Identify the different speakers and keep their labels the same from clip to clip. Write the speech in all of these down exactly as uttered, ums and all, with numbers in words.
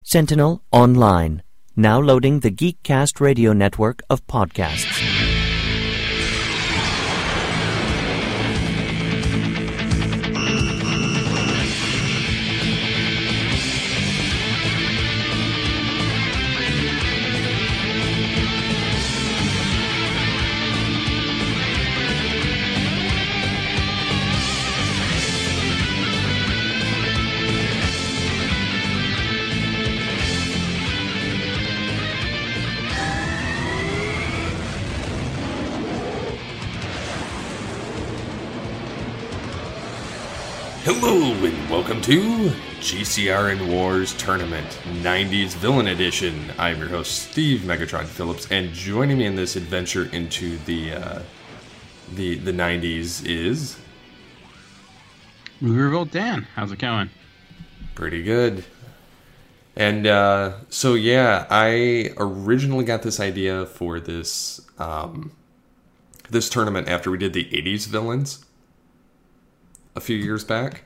Speaker 1: Sentinel Online, now loading the Geekcast radio network of podcasts.
Speaker 2: Hello and welcome to G C R N Wars Tournament nineties Villain Edition. I'm your host Steve Megatron Phillips, and joining me in this adventure into the uh, the the nineties is
Speaker 3: Movie Revolt Dan. How's it going?
Speaker 2: Pretty good. And uh, so yeah, I originally got this idea for this um, this tournament after we did the eighties villains a few years back.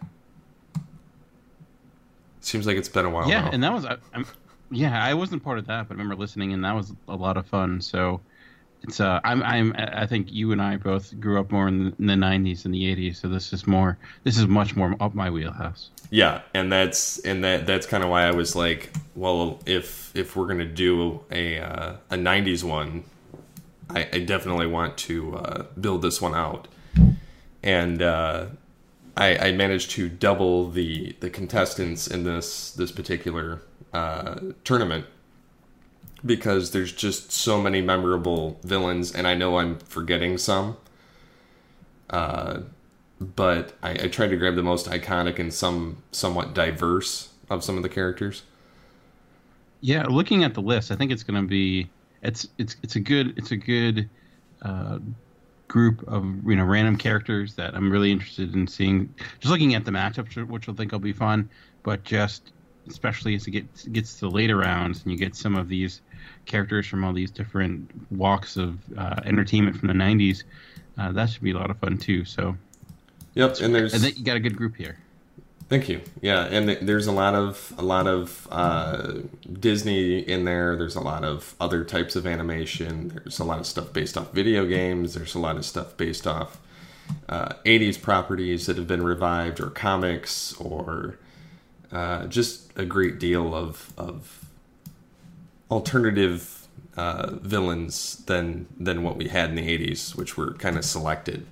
Speaker 2: Seems like it's been a while
Speaker 3: yeah,
Speaker 2: now.
Speaker 3: and that was, I, I'm, yeah, I wasn't part of that, but I remember listening, and that was a lot of fun. So it's, uh, I'm, I'm, I think you and I both grew up more in the, in the nineties and the eighties. So this is more, this is much more up my wheelhouse.
Speaker 2: Yeah, and that's and that that's kind of why I was like, well, if if we're gonna do a uh, a nineties one, I, I definitely want to uh, build this one out, and. Uh, I, I managed to double the, the contestants in this this particular uh, tournament because there's just so many memorable villains, and I know I'm forgetting some. Uh, but I, I tried to grab the most iconic and some somewhat diverse of some of the characters.
Speaker 3: Yeah, looking at the list, I think it's going to be it's it's it's a good it's a good. Uh, group of you know random characters that I'm really interested in seeing. Just looking at the matchups, which I think will be fun, but just especially as it gets gets to the later rounds and you get some of these characters from all these different walks of uh, entertainment from the nineties, uh, that should be a lot of fun too. So,
Speaker 2: yep, and there's
Speaker 3: I think you got a good group here.
Speaker 2: Thank you. Yeah, and there's a lot of a lot of uh, Disney in there. There's a lot of other types of animation. There's a lot of stuff based off video games. There's a lot of stuff based off uh, eighties properties that have been revived, or comics, or uh, just a great deal of of alternative uh, villains than than what we had in the eighties, which were kind of selected.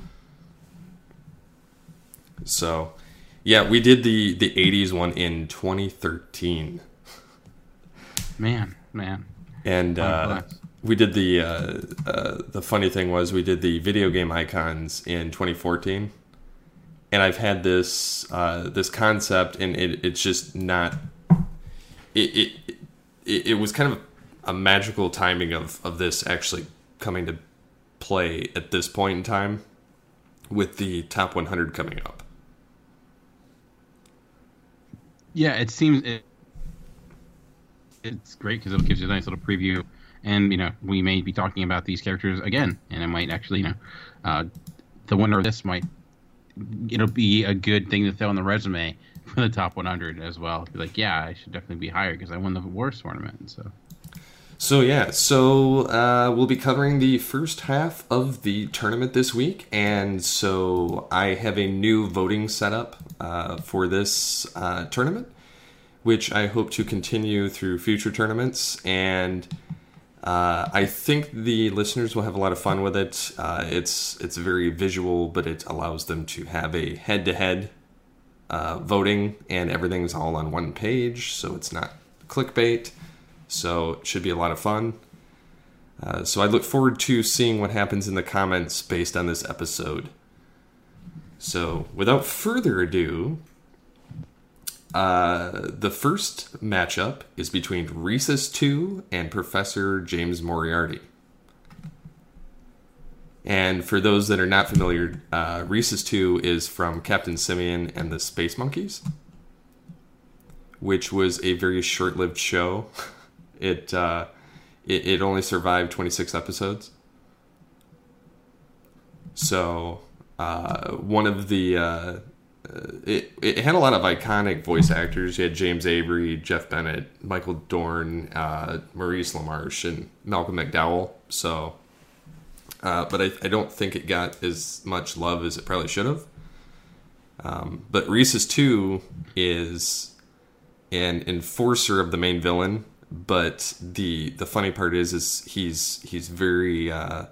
Speaker 2: So. Yeah, we did the, the eighties one in twenty thirteen.
Speaker 3: Man, man.
Speaker 2: And uh, we did the uh, uh, the funny thing was we did the video game icons in twenty fourteen. And I've had this uh, this concept, and it, it's just not. It, it it it was kind of a magical timing of, of this actually coming to play at this point in time, with the top one hundred coming up.
Speaker 3: Yeah, it seems it, it's great because it gives you a nice little preview, and you know we may be talking about these characters again, and it might actually, you know, uh, the winner of this might it'll be a good thing to throw on the resume for the top one hundred as well. Be like, yeah, I should definitely be higher because I won the Wars tournament. So,
Speaker 2: so yeah, so uh, we'll be covering the first half of the tournament this week, and so I have a new voting setup uh, for this uh, tournament, which I hope to continue through future tournaments, and uh, I think the listeners will have a lot of fun with it. Uh, it's it's very visual, but it allows them to have a head-to-head uh, voting, and everything's all on one page, so it's not clickbait. So it should be a lot of fun. Uh, so I look forward to seeing what happens in the comments based on this episode. So without further ado, uh, the first matchup is between Rhesus two and Professor James Moriarty. And for those that are not familiar, uh, Rhesus two is from Captain Simian and the Space Monkeys, which was a very short-lived show. It, uh, it it only survived twenty-six episodes. So uh, one of the uh, it, it had a lot of iconic voice actors. You had James Avery, Jeff Bennett, Michael Dorn, uh, Maurice LaMarche, and Malcolm McDowell. So, uh, but I, I don't think it got as much love as it probably should have. Um, but Rhesus two is an enforcer of the main villain. But the the funny part is, is he's he's very uh,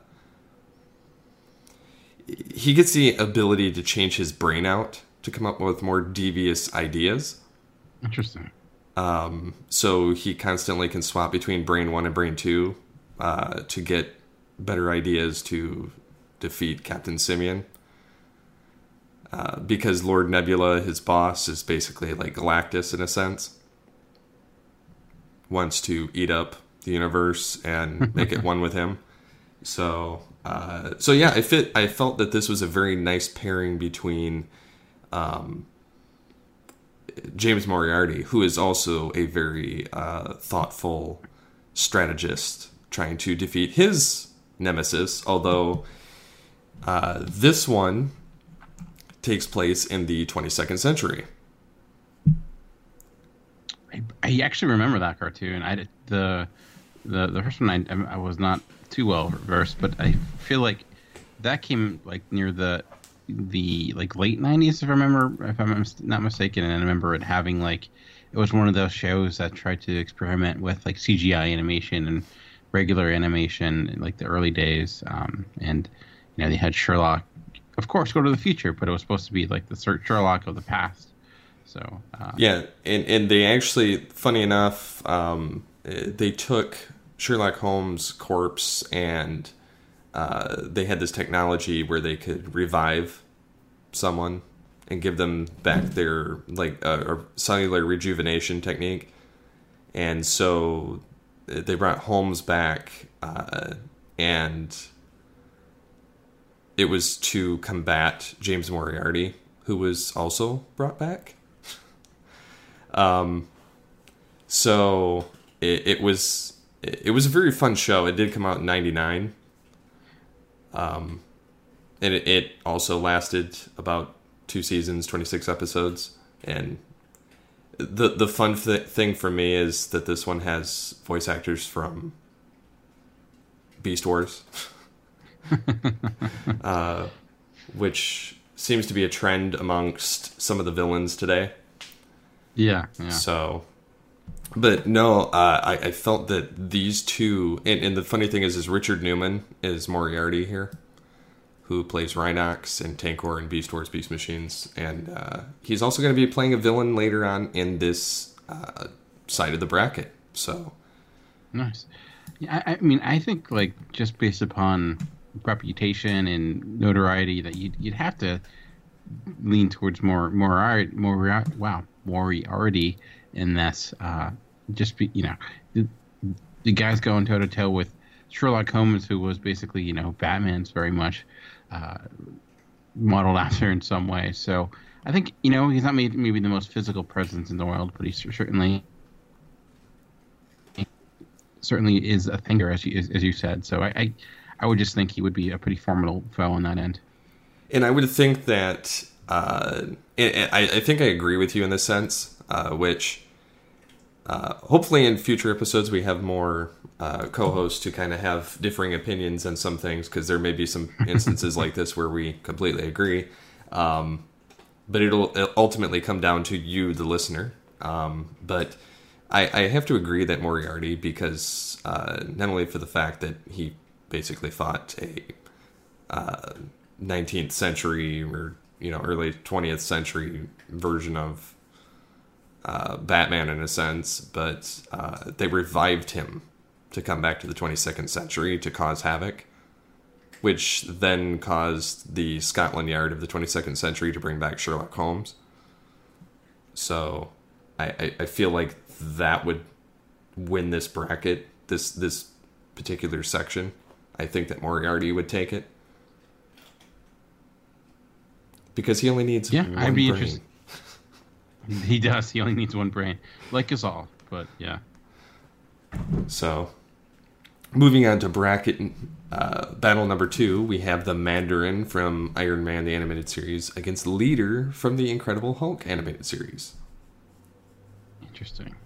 Speaker 2: he gets the ability to change his brain out to come up with more devious ideas.
Speaker 3: Interesting.
Speaker 2: Um, so he constantly can swap between brain one and brain two uh, to get better ideas to defeat Captain Simeon. Uh, because Lord Nebula, his boss, is basically like Galactus in a sense. Wants to eat up the universe and make it one with him. So, uh, so yeah, I fit. I felt that this was a very nice pairing between um, James Moriarty, who is also a very uh, thoughtful strategist trying to defeat his nemesis. Although uh, this one takes place in the twenty-second century.
Speaker 3: I, I actually remember that cartoon. I did, the the the first one I I was not too well versed, but I feel like that came like near the the like late nineties, if I remember, if I'm not mistaken. And I remember it having like, it was one of those shows that tried to experiment with like C G I animation and regular animation in like the early days. Um, and you know, they had Sherlock, of course, go to the future, but it was supposed to be like the Sherlock of the past. So uh,
Speaker 2: yeah, and and they actually, funny enough, um, they took Sherlock Holmes' corpse and uh, they had this technology where they could revive someone and give them back their like uh, a cellular rejuvenation technique. And so they brought Holmes back, uh, and it was to combat James Moriarty, who was also brought back. Um, so it, it was it was a very fun show. It did come out in ninety-nine. Um, and it, it also lasted about two seasons, twenty-six episodes. And the the fun th- thing for me is that this one has voice actors from Beast Wars, uh, which seems to be a trend amongst some of the villains today.
Speaker 3: Yeah, yeah.
Speaker 2: So, but no, uh, I, I felt that these two, and, and the funny thing is, is Richard Newman is Moriarty here, who plays Rhinox and Tankor in Beast Wars Beast Machines, and uh, he's also going to be playing a villain later on in this uh, side of the bracket. So,
Speaker 3: nice. Yeah, I, I mean, I think like just based upon reputation and notoriety, that you'd you'd have to lean towards more more more wow Moriarty in this. Uh, just be you know the, the guy's going toe to toe with Sherlock Holmes, who was basically you know Batman's very much uh, modeled after in some way. So I think you know he's not maybe, maybe the most physical presence in the world, but he's certainly certainly is a thinker, as you as you said. So I, I I would just think he would be a pretty formidable foe on that end.
Speaker 2: And I would think that uh, I, I think I agree with you in this sense, uh, which uh, hopefully in future episodes we have more uh, co-hosts to kind of have differing opinions on some things, because there may be some instances like this where we completely agree. Um, but it'll, it'll ultimately come down to you, the listener. Um, but I, I have to agree that Moriarty, because uh, not only for the fact that he basically fought a uh, nineteenth century or you know early twentieth century version of uh, Batman in a sense, but uh, they revived him to come back to the twenty-second century to cause havoc, which then caused the Scotland Yard of the twenty-second century to bring back Sherlock Holmes. So I, I, I feel like that would win this bracket, this this particular section. I think that Moriarty would take it, because he only needs
Speaker 3: yeah,
Speaker 2: one
Speaker 3: I'd be
Speaker 2: brain.
Speaker 3: interested. He does. He only needs one brain, like us all. But yeah.
Speaker 2: So, moving on to bracket uh, battle number two, we have the Mandarin from Iron Man, the animated series, against Leader from the Incredible Hulk animated series.
Speaker 3: Interesting.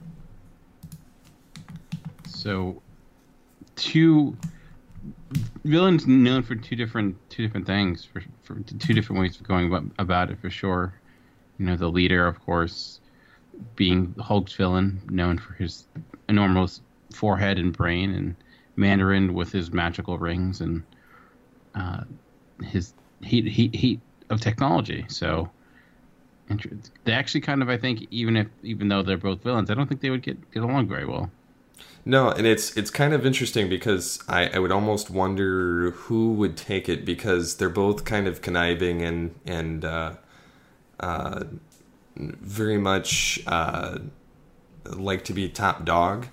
Speaker 3: So, two villains known for two different two different things, for, for two different ways of going about, about it, for sure. You know, the Leader, of course, being Hulk's villain, known for his enormous forehead and brain, and Mandarin with his magical rings and uh, his heat, heat, heat of technology. So they actually kind of, I think, even if even though they're both villains, I don't think they would get, get along very well.
Speaker 2: No, and it's it's kind of interesting because I, I would almost wonder who would take it, because they're both kind of conniving and and uh, uh, very much uh, like to be top dog.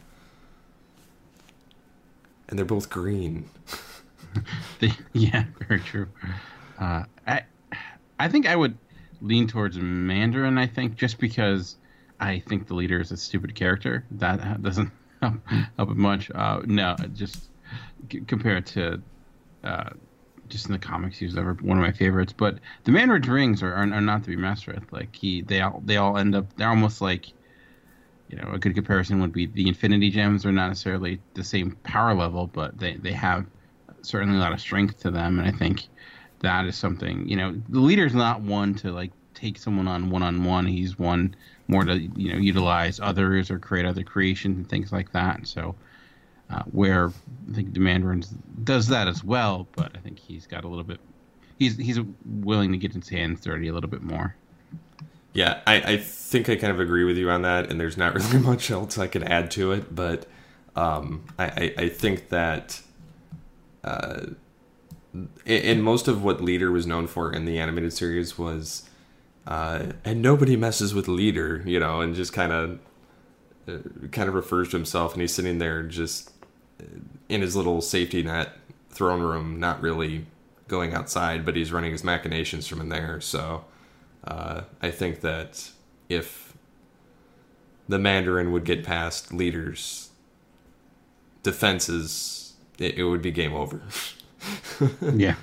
Speaker 2: And they're both green.
Speaker 3: they, yeah, very true. Uh, I, I think I would lean towards Mandarin. I think just because I think the Leader is a stupid character. That doesn't help, help it much. Uh, no, just c- compared to uh, just in the comics, he was never one of my favorites. But the Mandarin's rings are, are, are not to be messed with. Like he, they all they all end up. They're almost like. You know, a good comparison would be the Infinity Gems are not necessarily the same power level, but they, they have certainly a lot of strength to them. And I think that is something, you know, the Leader's not one to like take someone on one-on-one. He's one more to, you know, utilize others or create other creations and things like that. So uh, where I think the Mandarin does that as well, but I think he's got a little bit, he's, he's willing to get his hands dirty a little bit more.
Speaker 2: Yeah, I, I think I kind of agree with you on that, and there's not really much else I could add to it, but um, I, I, I think that uh, in most of what Leader was known for in the animated series was, uh, and nobody messes with Leader, you know, and just kind of uh, kind of refers to himself, and he's sitting there just in his little safety net throne room, not really going outside, but he's running his machinations from in there, so... Uh, I think that if the Mandarin would get past Leader's defenses, it, it would be game over.
Speaker 3: Yeah.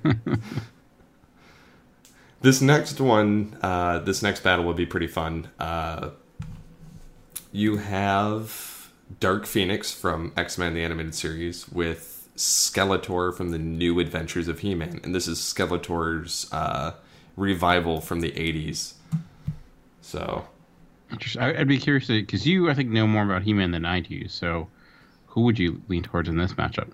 Speaker 2: This next one, uh, this next battle will be pretty fun. Uh, you have Dark Phoenix from X-Men the Animated Series with Skeletor from the New Adventures of He-Man. And this is Skeletor's... Uh, revival from the eighties. So
Speaker 3: interesting. I'd be curious because you I think know more about He-Man than I do, so who would you lean towards in this matchup?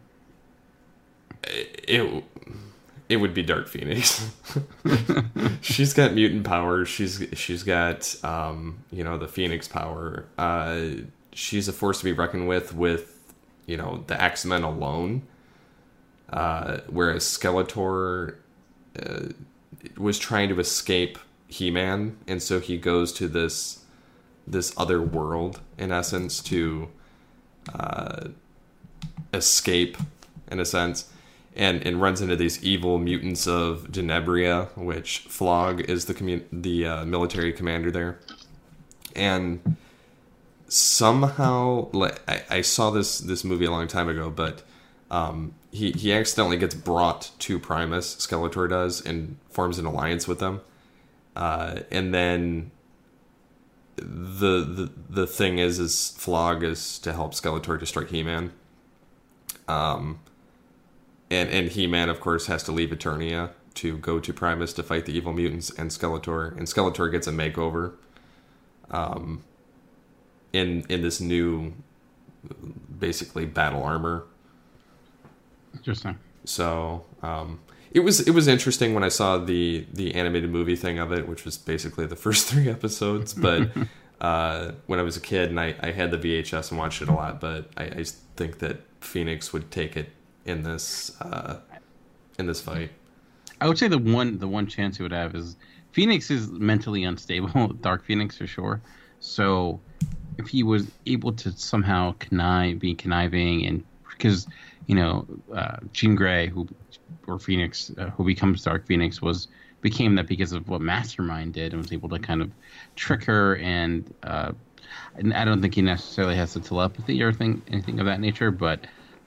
Speaker 2: It it would be Dark Phoenix. She's got mutant powers. She's she's got um, you know, the Phoenix power. Uh, she's a force to be reckoned with with, you know, the X-Men alone. Uh, whereas Skeletor uh, was trying to escape He-Man, and so he goes to this this other world in essence to uh, escape in a sense, and and runs into these evil mutants of Denebria, which Flog is the commun- the uh, military commander there, and somehow like I, I saw this this movie a long time ago, but. Um, he, he accidentally gets brought to Primus, Skeletor does, and forms an alliance with them. Uh, and then the, the the thing is, is Flog is to help Skeletor destroy He-Man. Um, and, and He-Man, of course, has to leave Eternia to go to Primus to fight the evil mutants and Skeletor. And Skeletor gets a makeover um, in in this new, basically, battle armor.
Speaker 3: Interesting.
Speaker 2: So um, it was it was interesting when I saw the the animated movie thing of it, which was basically the first three episodes. But uh, when I was a kid and I, I had the V H S and watched it a lot, but I, I think that Phoenix would take it in this uh, in this fight.
Speaker 3: I would say the one the one chance he would have is Phoenix is mentally unstable, Dark Phoenix for sure. So if he was able to somehow connive, be conniving, and because you know uh, Jean Grey, who or Phoenix, uh, who becomes Dark Phoenix, was became that because of what Mastermind did, and was able to kind of trick her. And, uh, and I don't think he necessarily has the telepathy or thing, anything of that nature, but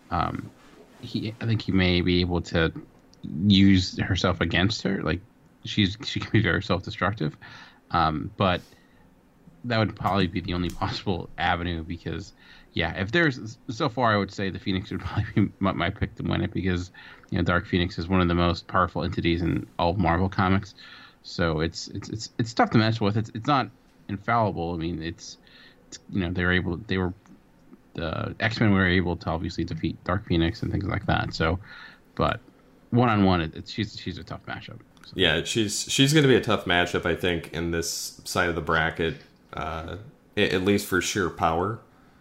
Speaker 3: um, he I think he may be able to use herself against her. Like she's she can be very self-destructive, um, but that would probably be the only possible avenue because, yeah, if there's so far, I would say the Phoenix would probably be my, my pick to win it because you know Dark Phoenix is one of the most powerful entities in all of Marvel comics. So it's it's it's it's tough to mess with. It's it's not infallible. I mean, it's, it's you know they were able they were the X-Men were able to obviously defeat Dark Phoenix and things like that. So, but one on one, it's she's she's a tough matchup. So.
Speaker 2: Yeah, she's she's going to be a tough matchup, I think, in this side of the bracket. Uh, at least for sheer power.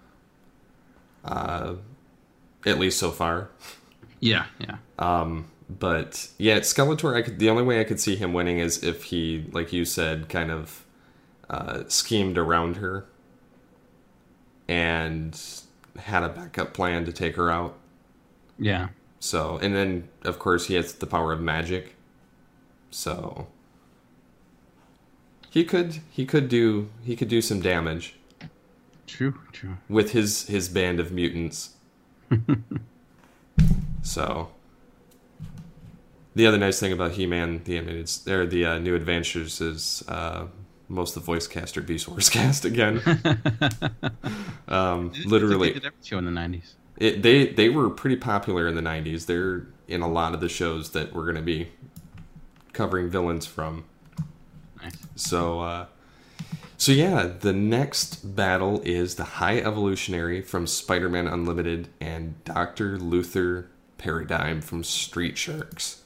Speaker 2: Uh, at least so far.
Speaker 3: Yeah, yeah.
Speaker 2: Um, but yeah, Skeletor. I could, the only way I could see him winning is if he, like you said, kind of uh, schemed around her and had a backup plan to take her out.
Speaker 3: Yeah.
Speaker 2: So, and then of course he has the power of magic. So. He could he could do he could do some damage.
Speaker 3: True, true.
Speaker 2: With his, his band of mutants. So the other nice thing about He-Man, the animated or the uh, New Adventures is uh, most of the voice cast are Beast Wars cast again. um, literally,
Speaker 3: they did every show in the nineties.
Speaker 2: It, they they were pretty popular in the nineties. They're in a lot of the shows that we're going to be covering villains from.
Speaker 3: Nice.
Speaker 2: So, uh, so yeah, the next battle is the High Evolutionary from Spider-Man Unlimited and Doctor Luther Paradigm from Street Sharks.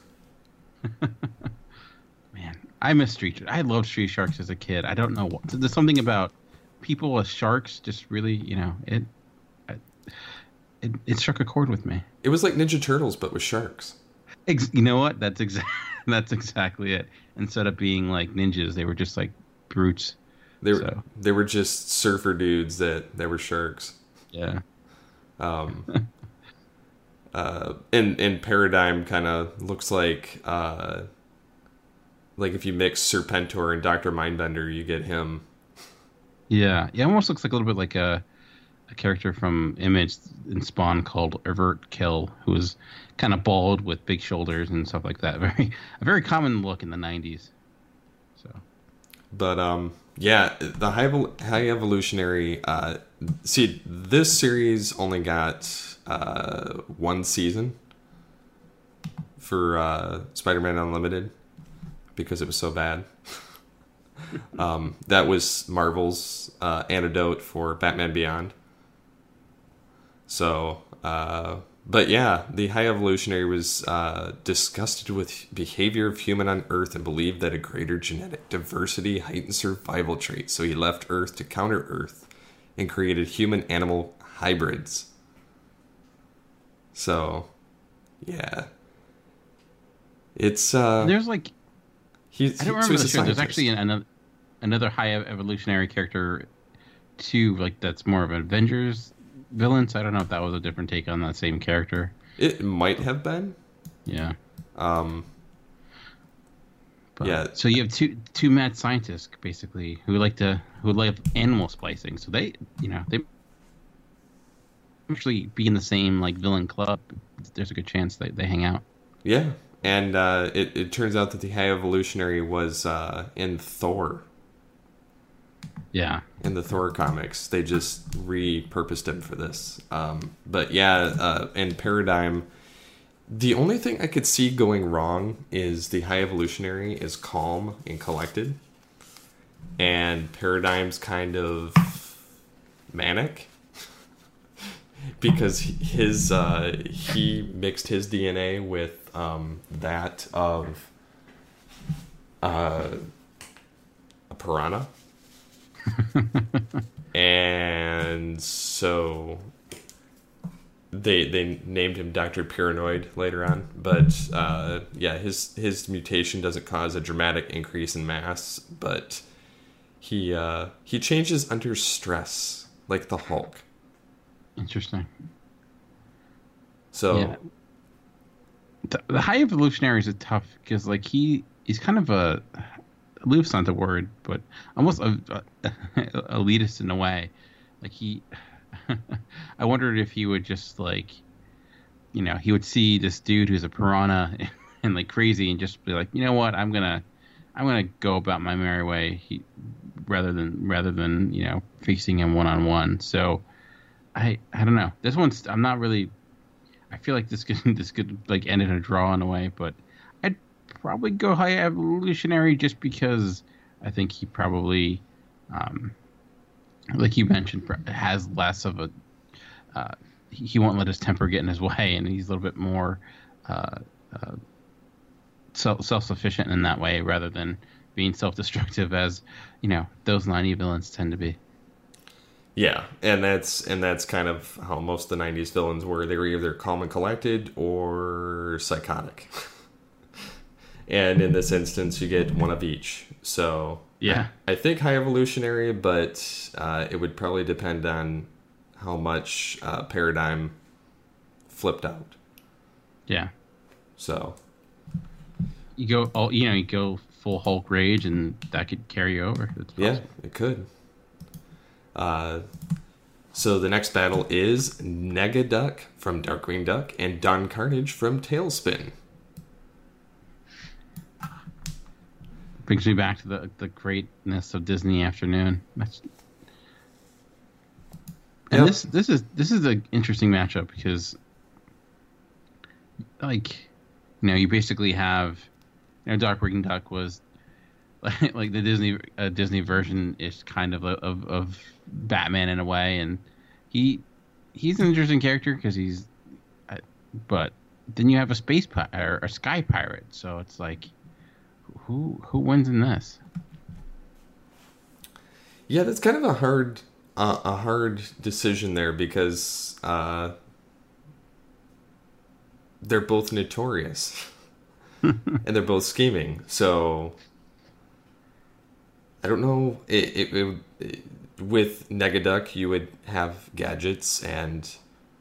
Speaker 3: Man, I miss Street Sharks. I loved Street Sharks as a kid. I don't know what. There's something about people as sharks just really, you know, it, it, it struck a chord with me.
Speaker 2: It was like Ninja Turtles, but with sharks.
Speaker 3: Ex- you know what? That's exactly that's exactly it. Instead of being like ninjas, they were just like brutes.
Speaker 2: They were
Speaker 3: so.
Speaker 2: they were just surfer dudes that, that were sharks.
Speaker 3: Yeah.
Speaker 2: Um. uh. And and Paradigm kind of looks like uh. Like if you mix Serpentor and Doctor Mindbender, you get him.
Speaker 3: Yeah. Yeah. Almost looks like a little bit like a a character from Image in Spawn called Avert Kill, who was kind of bald with big shoulders and stuff like that. Very a very common look in the nineties. So,
Speaker 2: but um, yeah, the high high evolutionary. Uh, see, this series only got uh one season for uh, Spider-Man Unlimited because it was so bad. um, that was Marvel's uh, antidote for Batman Beyond. So, uh, but yeah, the High Evolutionary was uh, disgusted with behavior of human on Earth and believed that a greater genetic diversity heightened survival traits. So he left Earth to counter Earth and created human-animal hybrids. So, yeah, it's uh,
Speaker 3: there's like
Speaker 2: he's,
Speaker 3: I don't
Speaker 2: so
Speaker 3: remember
Speaker 2: he's
Speaker 3: the
Speaker 2: a
Speaker 3: show. There's
Speaker 2: scientist.
Speaker 3: actually another another High Evolutionary character too. Like that's more of an Avengers villain. So I don't know if that was a different take on that same character.
Speaker 2: It might have been.
Speaker 3: Yeah.
Speaker 2: Um.
Speaker 3: But,
Speaker 2: yeah.
Speaker 3: So you have two two mad scientists basically who like to who like animal splicing. So they you know they actually be in the same like villain club. There's a good chance they they hang out.
Speaker 2: Yeah, and uh, it it turns out that the High Evolutionary was uh, in Thor.
Speaker 3: Yeah.
Speaker 2: In the Thor comics, they just repurposed him for this. Um, but yeah, uh, in Paradigm, the only thing I could see going wrong is the High Evolutionary is calm and collected, and Paradigm's kind of manic because his uh, he mixed his D N A with um, that of uh, a piranha. And so they they named him Doctor Paranoid later on, but uh, yeah, his his mutation doesn't cause a dramatic increase in mass, but he uh, he changes under stress like the Hulk.
Speaker 3: Interesting.
Speaker 2: So
Speaker 3: yeah. the, the High Evolutionary is a tough because like he he's kind of a aloof's not the word, but almost a, a, elitist in a way. Like he, I wondered if he would just like you know, he would see this dude who's a piranha and like crazy, and just be like, you know what, I'm gonna, I'm gonna go about my merry way, he, rather than rather than you know facing him one on one. So, I I don't know. This one's I'm not really. I feel like this could this could like end in a draw in a way, but I'd probably go High Evolutionary just because I think he probably, um, like you mentioned, has less of a. Uh, he won't let his temper get in his way, and he's a little bit more uh, uh, self self sufficient in that way, rather than being self destructive as you know those ninety villains tend to be.
Speaker 2: Yeah, and that's and that's kind of how most of the nineties villains were. They were either calm and collected or psychotic. And in this instance, you get one of each. So
Speaker 3: yeah,
Speaker 2: I, I think High Evolutionary, but uh, it would probably depend on how much uh, Paradigm flipped out.
Speaker 3: Yeah.
Speaker 2: So
Speaker 3: you go, all you know, you go full Hulk rage, and that could carry over.
Speaker 2: Yeah, it could. Uh, so the next battle is Negaduck from Darkwing Duck and Don Carnage from Tailspin.
Speaker 3: Brings me back to the the greatness of Disney Afternoon. That's, and
Speaker 2: yep.
Speaker 3: this this is this is an interesting matchup because, like, you know, you basically have, you know, Darkwing Duck was like, like the Disney uh, Disney version is kind of a, of of Batman in a way, and he he's an interesting character because he's, uh, but then you have a space pi- or a sky pirate, so it's like, who who wins in this?
Speaker 2: Yeah, that's kind of a hard uh, a hard decision there because uh, they're both notorious and they're both scheming. So I don't know. It, it, it, it with Negaduck, you would have gadgets and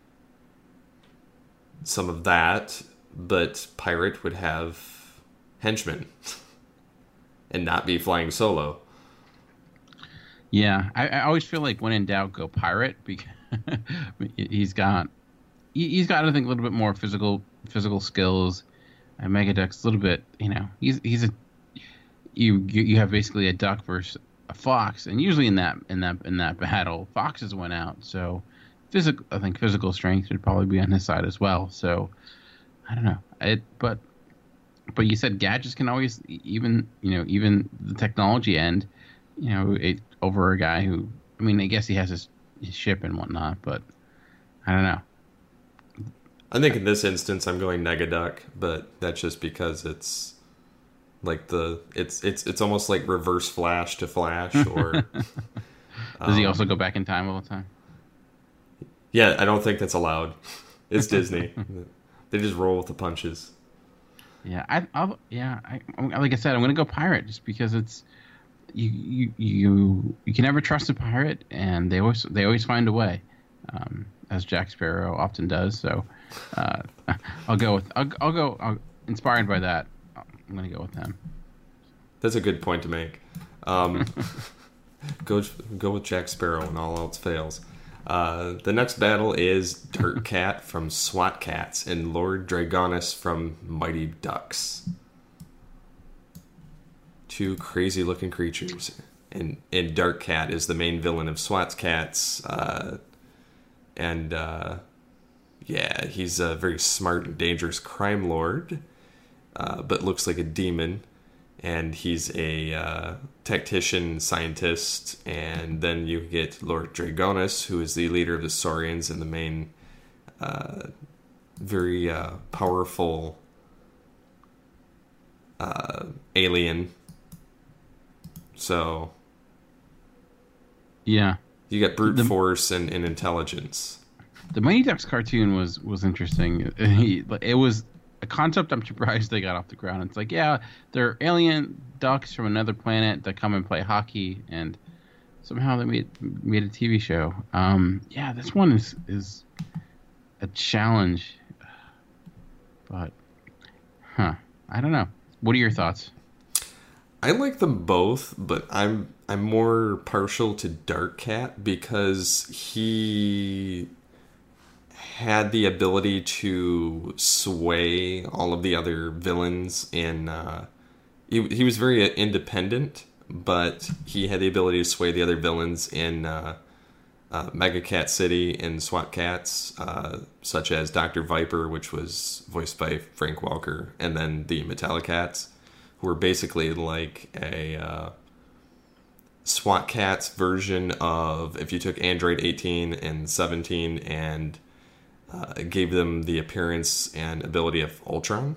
Speaker 2: some of that, but Pirate would have henchmen and not be flying solo.
Speaker 3: Yeah, I, I always feel like when in doubt, go Pirate, because he's got he, he's got I think a little bit more physical physical skills. And Megaduck's a little bit, you know, he's he's a you you have basically a duck versus a fox, and usually in that in that in that battle, foxes went out. So physical, I think physical strength would probably be on his side as well. So I don't know, it but but you said gadgets can always, even you know even the technology end, you know, it over a guy who, I mean, I guess he has his, his ship and whatnot, but I don't know.
Speaker 2: I think in this instance I'm going Negaduck, but that's just because it's like the it's it's it's almost like Reverse Flash to Flash, or
Speaker 3: does
Speaker 2: um,
Speaker 3: he also go back in time all the time?
Speaker 2: Yeah, I don't think that's allowed. It's Disney. They just roll with the punches.
Speaker 3: Yeah, I I'll, yeah, I, like I said, I'm gonna go Pirate just because it's you you you you can never trust a pirate, and they always they always find a way, um, as Jack Sparrow often does. So uh, I'll go with I'll, I'll go I'll, inspired by that. I'm gonna go with them.
Speaker 2: That's a good point to make. Um, go go with Jack Sparrow when all else fails. Uh, the next battle is Dirt Cat from SWAT Cats and Lord Dragonus from Mighty Ducks. Two crazy looking creatures, and and Dirt Cat is the main villain of SWAT Cats, uh, and uh, yeah, he's a very smart and dangerous crime lord. Uh, but looks like a demon, and he's a uh, tactician scientist. And then you get Lord Dragonus, who is the leader of the Saurians and the main uh, very uh, powerful uh, alien. So
Speaker 3: yeah,
Speaker 2: you got brute
Speaker 3: the,
Speaker 2: force and, and intelligence.
Speaker 3: The Mighty Ducks cartoon was was interesting. It was a concept I'm surprised they got off the ground. It's like, yeah, they're alien ducks from another planet that come and play hockey, and somehow they made made a T V show. Um, yeah, this one is is a challenge, but huh, I don't know. What are your thoughts?
Speaker 2: I like them both, but I'm I'm more partial to Dark Cat because he had the ability to sway all of the other villains in. Uh, he he was very independent, but he had the ability to sway the other villains in uh, uh, Mega Cat City and SWAT Cats, uh, such as Doctor Viper, which was voiced by Frank Welker, and then the Metallicats, who were basically like a uh, SWAT Cats version of if you took Android eighteen and seventeen and uh, gave them the appearance and ability of Ultron.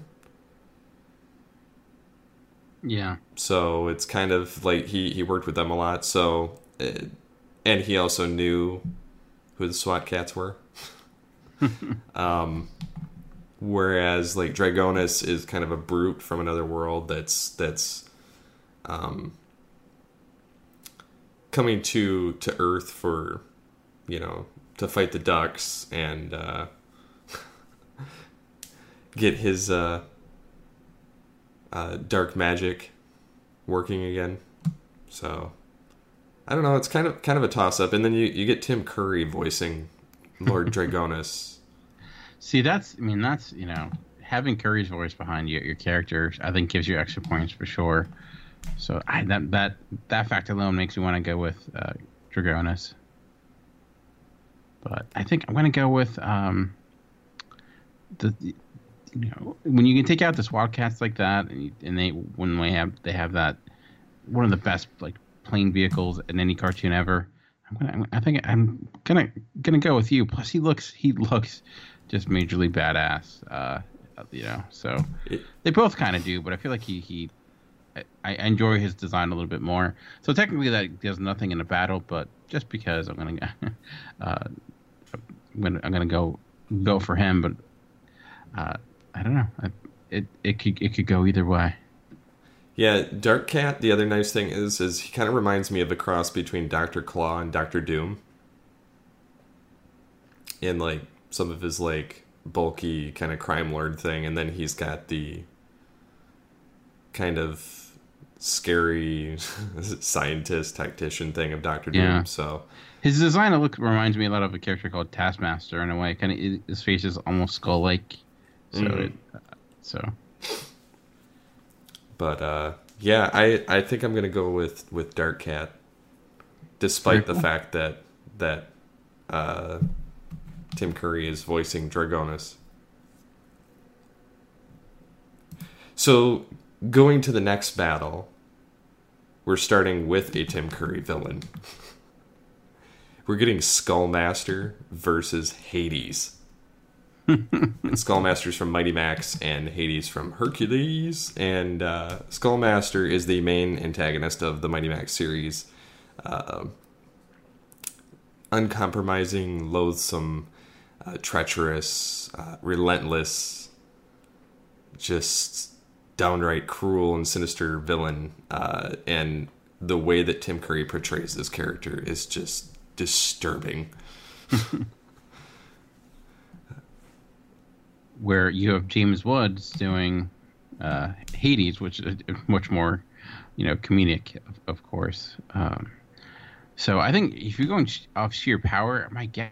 Speaker 3: Yeah.
Speaker 2: So it's kind of like he, he worked with them a lot. So, uh, and he also knew who the SWAT Cats were. um, whereas like Dragonus is kind of a brute from another world that's that's um, coming to to Earth for, you know, to fight the Ducks and uh, get his uh, uh, dark magic working again. So I don't know. It's kind of kind of a toss up, and then you, you get Tim Curry voicing Lord Dragonus.
Speaker 3: See, that's I mean that's you know having Curry's voice behind your your character, I think gives you extra points for sure. So I, that that that fact alone makes me want to go with uh, Dragonus. But I think I'm going to go with um, the you know when you can take out the SWAT Cats like that, and, you, and they when they have they have that one of the best like plane vehicles in any cartoon ever. I'm gonna, I think I'm gonna gonna go with you. Plus, he looks he looks just majorly badass. Uh, you know, so they both kind of do, but I feel like he he. I enjoy his design a little bit more. So technically, that does nothing in a battle, but just because I'm gonna, uh, I'm gonna, I'm gonna go go for him. But uh, I don't know. I, it it could it could go either way.
Speaker 2: Yeah, Dark Cat. The other nice thing is, is he kind of reminds me of a cross between Doctor Claw and Doctor Doom, in like some of his like bulky kind of crime lord thing, and then he's got the kind of scary scientist tactician thing of Doctor Doom.
Speaker 3: Yeah.
Speaker 2: So
Speaker 3: his design look reminds me a lot of a character called Taskmaster in a way. Kind of his face is almost skull like. So
Speaker 2: mm-hmm.
Speaker 3: it, uh, so.
Speaker 2: But uh, yeah, I, I think I'm gonna go with, with Dark Cat, despite the fact that that uh, Tim Curry is voicing Dragonus. So going to the next battle, we're starting with a Tim Curry villain. We're getting Skullmaster versus Hades. And Skullmaster's from Mighty Max and Hades from Hercules. And uh, Skullmaster is the main antagonist of the Mighty Max series. Uh, uncompromising, loathsome, uh, treacherous, uh, relentless, just downright cruel and sinister villain, uh, and the way that Tim Curry portrays this character is just disturbing.
Speaker 3: Where you have James Woods doing uh, Hades, which is much more, you know, comedic, of, of course. Um, so I think if you're going off sheer power, my guess,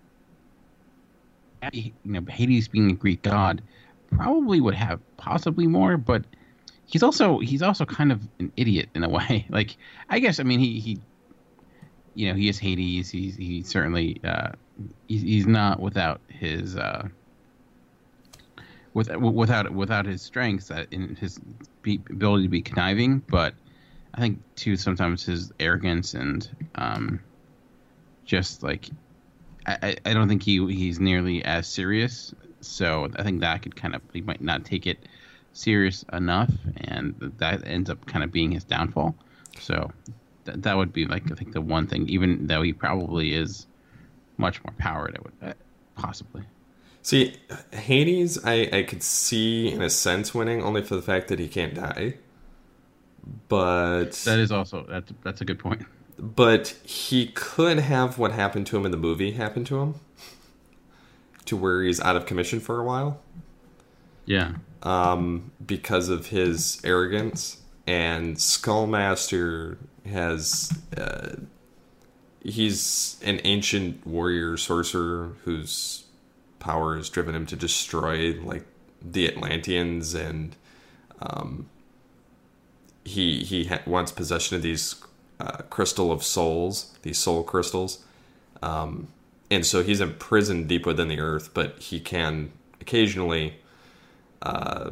Speaker 3: you know, Hades being a Greek god probably would have possibly more, but he's also he's also kind of an idiot in a way. Like, I guess I mean he, he you know he is Hades. He's he certainly uh, he's, he's not without his uh, with without without his strengths in his ability to be conniving. But I think too sometimes his arrogance and um, just like I, I don't think he he's nearly as serious. So I think that could kind of, he might not take it serious enough, and that ends up kind of being his downfall. So th- that would be like, I think the one thing, even though he probably is much more powered, I would uh, possibly.
Speaker 2: See, Hades, I, I could see in a sense winning only for the fact that he can't die. But
Speaker 3: that is also, that's, that's a good point.
Speaker 2: But he could have what happened to him in the movie happen to him. To where he's out of commission for a while.
Speaker 3: Yeah.
Speaker 2: Um, because of his arrogance. And Skullmaster has... Uh, he's an ancient warrior sorcerer whose power has driven him to destroy like the Atlanteans, and um, he he ha- wants possession of these uh, crystal of souls, these soul crystals, um, and so he's imprisoned deep within the earth, but he can occasionally uh,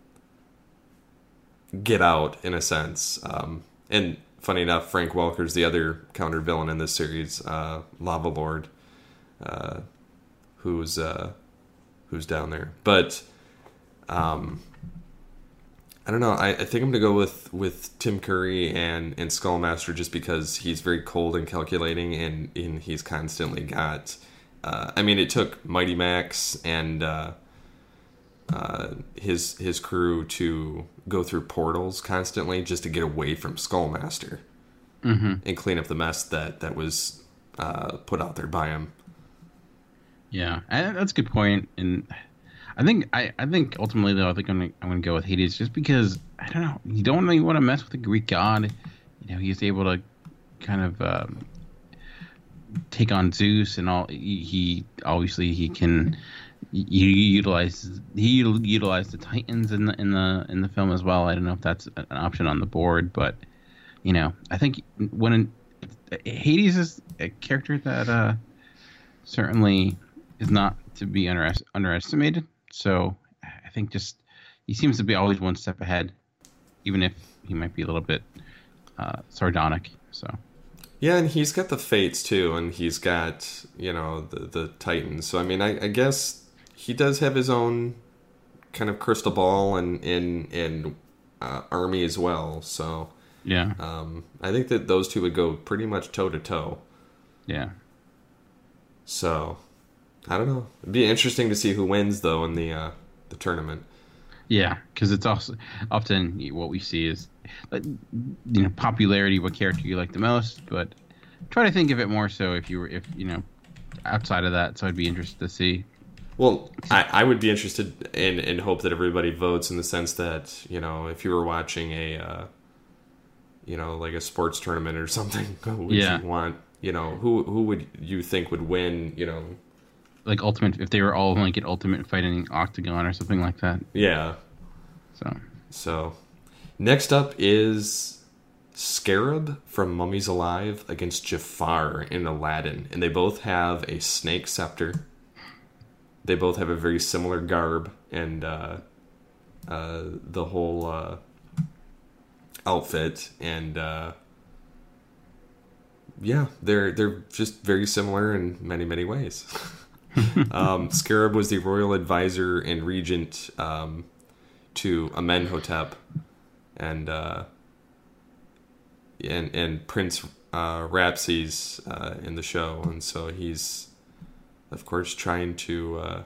Speaker 2: get out in a sense. Um, and funny enough, Frank Welker's the other counter villain in this series, uh, Lava Lord, uh, who's uh, who's down there. But um, I don't know. I, I think I'm gonna go with, with Tim Curry and, and Skullmaster just because he's very cold and calculating, and, and he's constantly got. Uh, I mean, it took Mighty Max and uh, uh, his his crew to go through portals constantly just to get away from Skullmaster
Speaker 3: mm-hmm.
Speaker 2: and clean up the mess that that was uh, put out there by him.
Speaker 3: Yeah, I, that's a good point, and I think I, I think ultimately though I think I'm gonna, I'm gonna go with Hades just because I don't know, you don't really want to mess with the Greek god. You know, he's able to kind of um, take on Zeus and all. He, he obviously he can. He utilizes he utilized the Titans in the in the in the film as well. I don't know if that's an option on the board, but you know, I think when Hades is a character that uh, certainly is not to be under, underestimated. So I think just he seems to be always one step ahead, even if he might be a little bit uh, sardonic. So.
Speaker 2: Yeah, and he's got the Fates too, and he's got, you know, the the Titans. So I mean, I, I guess he does have his own kind of crystal ball and and and uh, army as well. So
Speaker 3: yeah,
Speaker 2: um, I think that those two would go pretty much toe to toe.
Speaker 3: Yeah.
Speaker 2: So I don't know. It'd be interesting to see who wins though in the uh, the tournament.
Speaker 3: Yeah, because it's also often what we see is, you know, popularity, what character you like the most, but try to think of it more so if you were, if, you know, outside of that. So I'd be interested to see.
Speaker 2: Well, I, I would be interested in, in hope that everybody votes in the sense that, you know, if you were watching a, uh, you know, like a sports tournament or something, who would
Speaker 3: yeah.
Speaker 2: you want, you know, who who would you think would win, you know?
Speaker 3: Like Ultimate, if they were all like an Ultimate Fighting Octagon or something like that.
Speaker 2: Yeah.
Speaker 3: So.
Speaker 2: So, next up is Scarab from Mummies Alive against Jafar in Aladdin. And they both have a snake scepter. They both have a very similar garb and uh, uh, the whole uh, outfit. And uh, yeah, they're they're just very similar in many, many ways. um, Scarab was the royal advisor and regent um, to Amenhotep and uh, and and Prince uh, Rapses uh, in the show, and so he's of course trying to uh,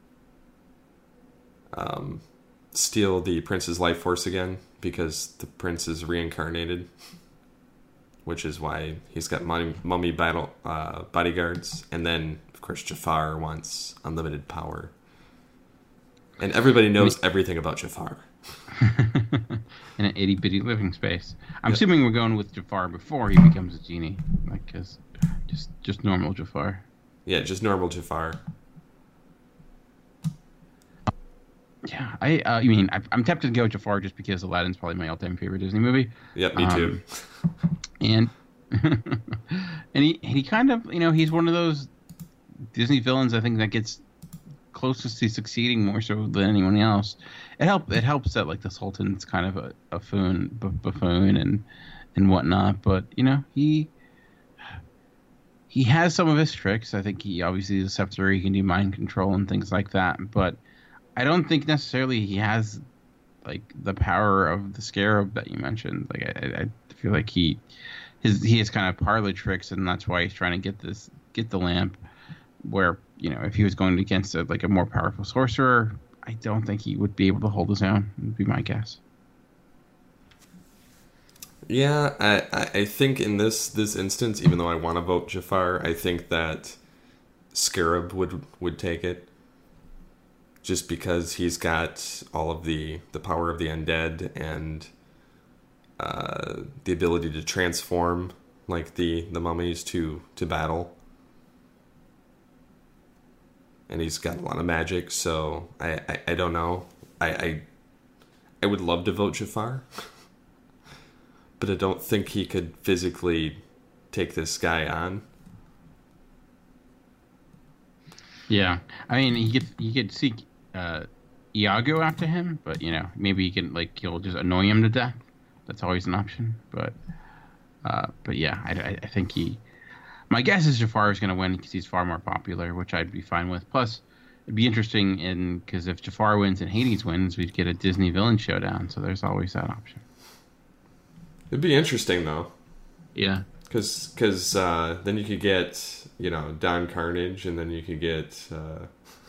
Speaker 2: um, steal the prince's life force again because the prince is reincarnated, which is why he's got mummy, mummy battle uh, bodyguards, and then of course Jafar wants unlimited power. And everybody knows everything about Jafar.
Speaker 3: In an itty-bitty living space. I'm yep. assuming we're going with Jafar before he becomes a genie. Like, cause just, just normal Jafar.
Speaker 2: Yeah, just normal Jafar.
Speaker 3: Yeah, I, uh, I mean, I, I'm tempted to go Jafar just because Aladdin's probably my all-time favorite Disney movie.
Speaker 2: Yep, me too.
Speaker 3: Um, and, and he, he kind of, you know, he's one of those Disney villains, I think, that gets closest to succeeding more so than anyone else. It help it helps that like the Sultan's kind of a, a buffoon, buffoon and and whatnot. But you know he he has some of his tricks. I think he obviously is a scepter. He can do mind control and things like that. But I don't think necessarily he has like the power of the Scarab that you mentioned. Like I, I feel like he his he has kind of parlor tricks, and that's why he's trying to get this get the lamp. Where, you know, if he was going against a, like a more powerful sorcerer, I don't think he would be able to hold his own, would be my guess.
Speaker 2: Yeah, I, I think in this this instance, even though I want to vote Jafar, I think that Scarab would, would take it. Just because he's got all of the, the power of the undead and uh, the ability to transform like the, the mummies to, to battle. and he's got a lot of magic. So I, I, I don't know. I, I I would love to vote Jafar, but I don't think he could physically take this guy on.
Speaker 3: Yeah, I mean, he could he could seek uh, Iago after him, but you know, maybe he can like he'll just annoy him to death. That's always an option. But uh, but yeah, I, I think he. My guess is Jafar is going to win because he's far more popular, which I'd be fine with. Plus, it'd be interesting in because if Jafar wins and Hades wins, we'd get a Disney villain showdown. So there's always that option.
Speaker 2: It'd be interesting though.
Speaker 3: Yeah.
Speaker 2: Because cause, uh, then you could get, you know, Don Carnage, and then you could get uh,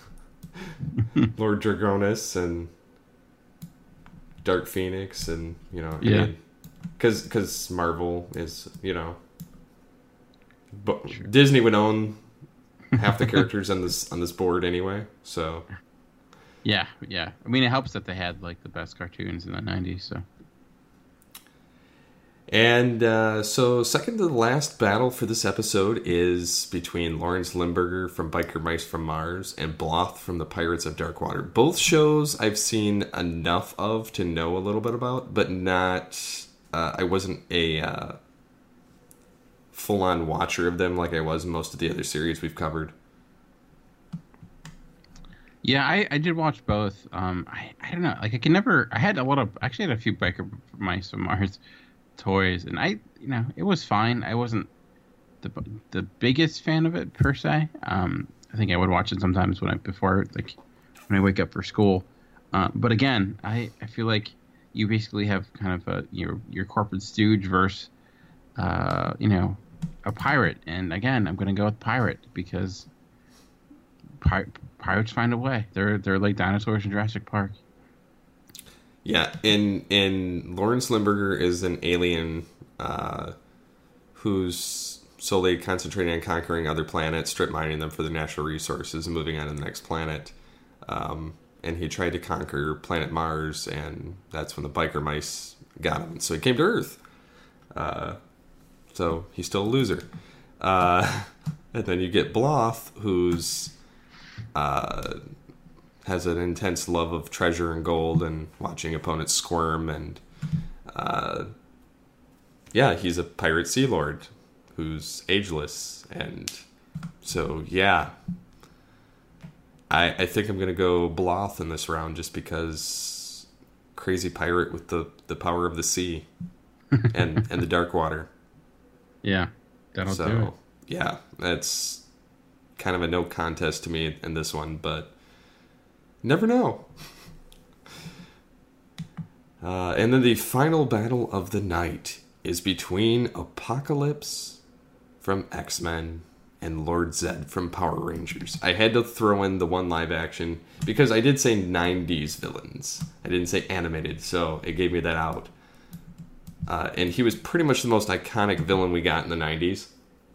Speaker 2: Lord Dragonus and Dark Phoenix, and, you know,
Speaker 3: yeah.
Speaker 2: Because because Marvel is, you know, but sure. Disney would own half the characters on this on this board anyway, so.
Speaker 3: Yeah, yeah. I mean, it helps that they had, like, the best cartoons in the nineties, so.
Speaker 2: And uh, so second to the last battle for this episode is between Lawrence Limburger from Biker Mice from Mars and Bloth from the Pirates of Darkwater. Both shows I've seen enough of to know a little bit about, but not... Uh, I wasn't a uh, full-on watcher of them like I was in most of the other series we've covered.
Speaker 3: Yeah, I, I did watch both. Um, I, I don't know. Like, I can never... I had a lot of... I actually had a few Biker Mice from Mars toys, and I, you know, it was fine. I wasn't the the biggest fan of it per se. Um, I think I would watch it sometimes when I before like when I wake up for school. Uh, but again, I, I feel like you basically have kind of a your your corporate stooge versus uh, you know, a pirate. And again, I'm gonna go with pirate because pir- pirates find a way. They're they're like dinosaurs in Jurassic Park.
Speaker 2: Yeah, in in Lawrence Limburger is an alien uh, who's solely concentrating on conquering other planets, strip mining them for their natural resources, and moving on to the next planet. Um, and he tried to conquer planet Mars, and that's when the Biker Mice got him. So he came to Earth. Uh, so he's still a loser. Uh, and then you get Bloth, who's... Uh, has an intense love of treasure and gold and watching opponents squirm, and uh, yeah, he's a pirate sea lord who's ageless, and so yeah, I I think I'm gonna go Bloth in this round just because crazy pirate with the, the power of the sea and and the dark water.
Speaker 3: Yeah, that'll
Speaker 2: so,
Speaker 3: do it.
Speaker 2: Yeah, that's kind of a no contest to me in this one, but. Never know. Uh, and then the final battle of the night is between Apocalypse from X-Men and Lord Zedd from Power Rangers. I had to throw in the one live action because I did say nineties villains. I didn't say animated, so it gave me that out. Uh, and he was pretty much the most iconic villain we got in the nineties.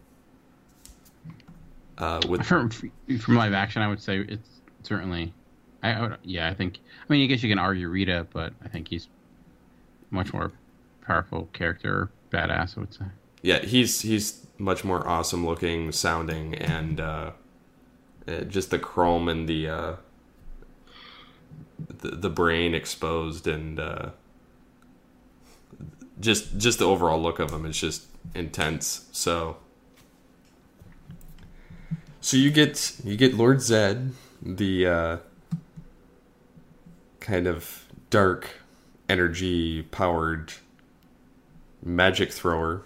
Speaker 2: Uh, with
Speaker 3: from, from live action, I would say it's certainly... I, I would, yeah, I think. I mean, I guess you can argue Rita, but I think he's much more powerful character, badass. I would say.
Speaker 2: Yeah, he's he's much more awesome looking, sounding, and uh, uh, just the chrome and the, uh, the the brain exposed, and uh, just just the overall look of him is just intense. So, so you get you get Lord Zedd, the. Uh, kind of dark energy powered magic thrower,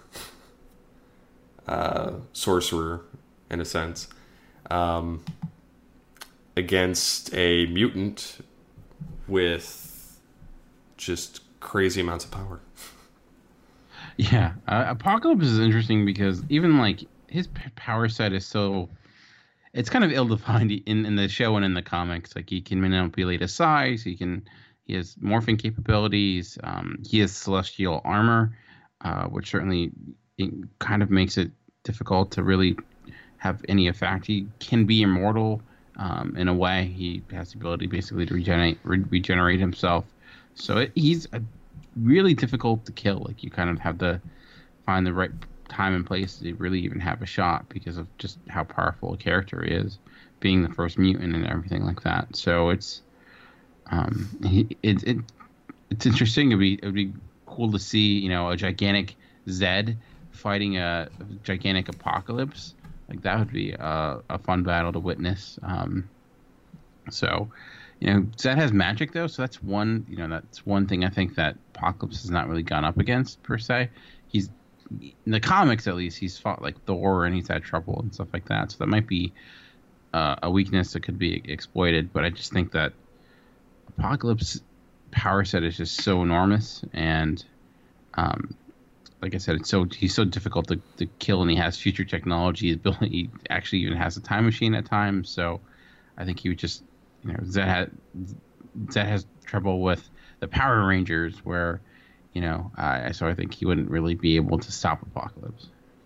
Speaker 2: uh, sorcerer in a sense, um, against a mutant with just crazy amounts of power.
Speaker 3: Yeah, uh, Apocalypse is interesting because even like his p- power set is so. It's kind of ill-defined in, in the show and in the comics. Like, he can manipulate his size. He can, he has morphing capabilities. Um, he has celestial armor, uh, which certainly it kind of makes it difficult to really have any effect. He can be immortal um, in a way. He has the ability basically to regenerate, re- regenerate himself. So it, he's a, really difficult to kill. Like, you kind of have to find the right time and place to really even have a shot because of just how powerful a character he is. being the first mutant and everything like that. So it's um, it, it, it it's interesting. It'd be it'd be cool to see, you know, a gigantic Zed fighting a gigantic Apocalypse. Like that would be a, a fun battle to witness. Um, so, you know, Zed has magic though, so that's one. You know, that's one thing I think that Apocalypse has not really gone up against per se. He's in the comics, at least, he's fought like Thor and he's had trouble and stuff like that. So that might be uh, a weakness that could be exploited. But I just think that Apocalypse power set is just so enormous, and um, like I said, it's so he's so difficult to, to kill, and he has future technology. He actually even has a time machine at times. So I think he would just, you know, Zed has, Zed has trouble with the Power Rangers, where, you know, uh, so I think he wouldn't really be able to stop Apocalypse.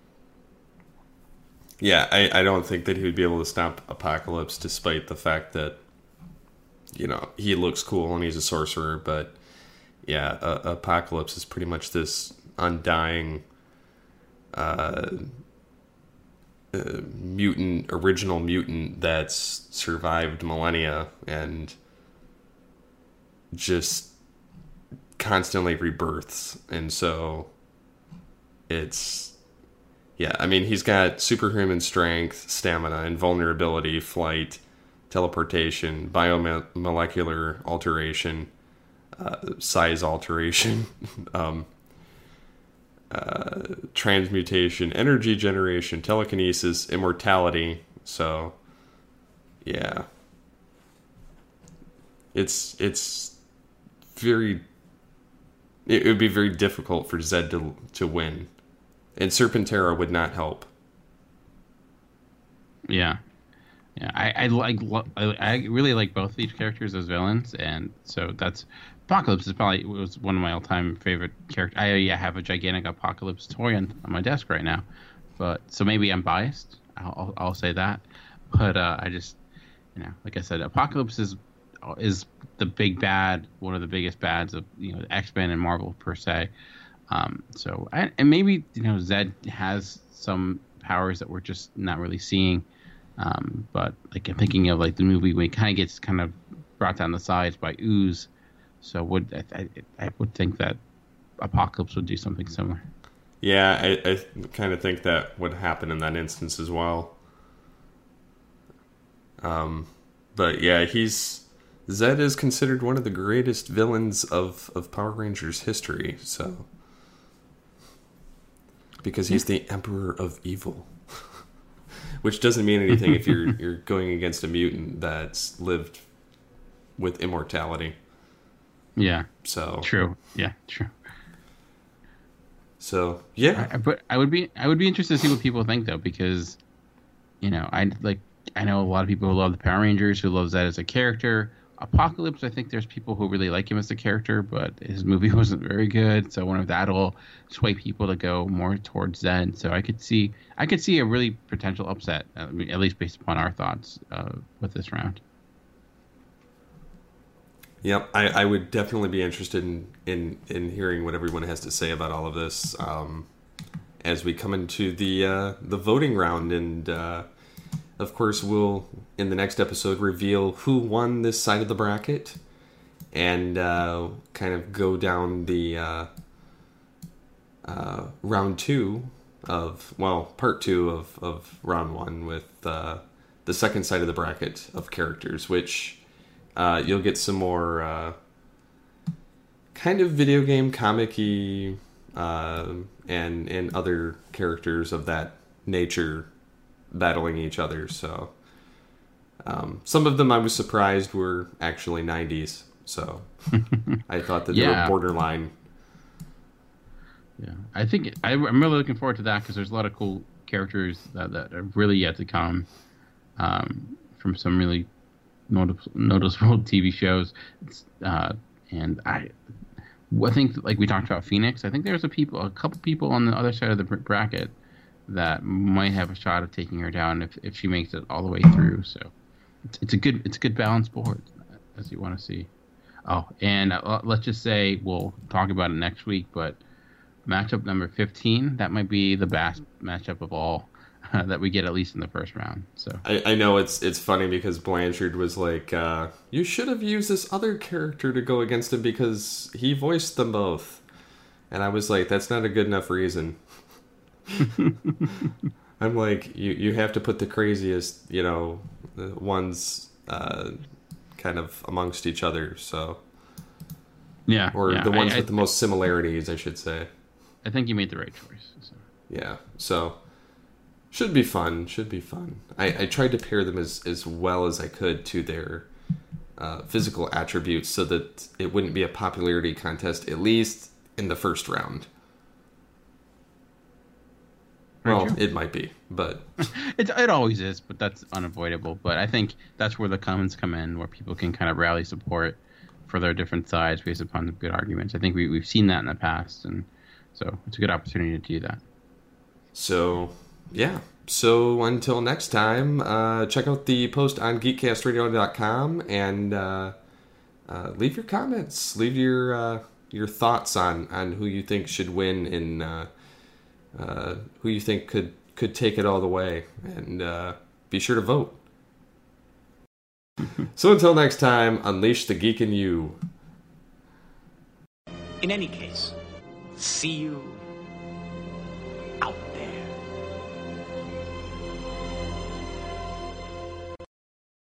Speaker 2: Yeah, I, I don't think that he would be able to stop Apocalypse, despite the fact that, you know, he looks cool and he's a sorcerer. But yeah, uh, Apocalypse is pretty much this undying uh, uh, mutant, original mutant that's survived millennia and just constantly rebirths. And so it's, yeah, I mean, he's got superhuman strength, stamina, invulnerability, flight, teleportation, biomolecular alteration, uh, size alteration, um, uh, transmutation, energy generation, telekinesis, immortality. So, yeah, it's it's very. It would be very difficult for Zed to to win, and Serpentera would not help.
Speaker 3: Yeah. Yeah, I, I like I, I really like both of these characters as villains, and so that's Apocalypse is probably was one of my all-time favorite characters. I yeah, have a gigantic Apocalypse toy on, on my desk right now, but so maybe I'm biased. I'll I'll say that, but uh, I just, you know, like I said, Apocalypse is is the big bad, one of the biggest bads of, you know, X-Men and Marvel per se. Um, so I, and maybe, you know, Zed has some powers that we're just not really seeing. Um, but like I'm thinking of like the movie when he kind of gets kind of brought down the sides by Ooze, so would I, I, I would think that Apocalypse would do something similar.
Speaker 2: Yeah, I, I kind of think that would happen in that instance as well. Um, but yeah, he's Zed is considered one of the greatest villains of, of Power Rangers history. So because he's the Emperor of Evil. Which doesn't mean anything if you're you're going against a mutant that's lived with immortality.
Speaker 3: Yeah.
Speaker 2: So
Speaker 3: true. Yeah. True.
Speaker 2: So yeah.
Speaker 3: I, but I would be I would be interested to see what people think though, because, you know, I like I know a lot of people who love the Power Rangers, who love Zed as a character. Apocalypse, I think there's people who really like him as a character, but his movie wasn't very good. So I wonder if that'll sway people to go more towards Zed. So I could see, I could see a really potential upset, I mean, at least based upon our thoughts uh, with this round.
Speaker 2: Yep, I, I would definitely be interested in, in, in hearing what everyone has to say about all of this um, as we come into the uh, the voting round, and uh, of course, we'll, in the next episode, reveal who won this side of the bracket and uh, kind of go down the uh, uh, round two of, well, part two of, of round one with uh, the second side of the bracket of characters, which uh, you'll get some more uh, kind of video game, comic-y, uh, and, and other characters of that nature battling each other. So um, some of them I was surprised were actually nineties, so I thought that
Speaker 3: yeah.
Speaker 2: they were borderline.
Speaker 3: Yeah, I think I, I'm really looking forward to that, because there's a lot of cool characters that, that are really yet to come um, from some really notice, noticeable T V shows. Uh, and I, I think, like we talked about Phoenix, I think there's a people, a couple people on the other side of the bracket that might have a shot of taking her down if, if she makes it all the way through. So it's, it's a good it's a good balanced board, as you want to see. Oh, and uh, let's just say we'll talk about it next week, but matchup number fifteen, that might be the best matchup of all. uh, that we get at least in the first round. So
Speaker 2: I, I know it's it's funny because Blanchard was like, uh, you should have used this other character to go against him because he voiced them both. And I was like, that's not a good enough reason. I'm like, you, you have to put the craziest, you know, ones uh, kind of amongst each other. So,
Speaker 3: yeah,
Speaker 2: or
Speaker 3: yeah.
Speaker 2: the ones
Speaker 3: I,
Speaker 2: with
Speaker 3: I,
Speaker 2: the most similarities, I should say.
Speaker 3: I think you made the right choice. So.
Speaker 2: Yeah, so should be fun. Should be fun. I, I tried to pair them as, as well as I could to their uh, physical attributes so that it wouldn't be a popularity contest, at least in the first round. Well, it might be, but
Speaker 3: it it always is, but that's unavoidable. But I think that's where the comments come in, where people can kind of rally support for their different sides based upon the good arguments. I think we we've seen that in the past, and so it's a good opportunity to do that.
Speaker 2: So yeah. So until next time, uh, check out the post on geek cast radio dot com and uh, uh, leave your comments, leave your uh, your thoughts on on who you think should win in. Uh, Uh, who you think could, could take it all the way, and uh, be sure to vote. So until next time, unleash the geek in you.
Speaker 4: In any case, see you out there.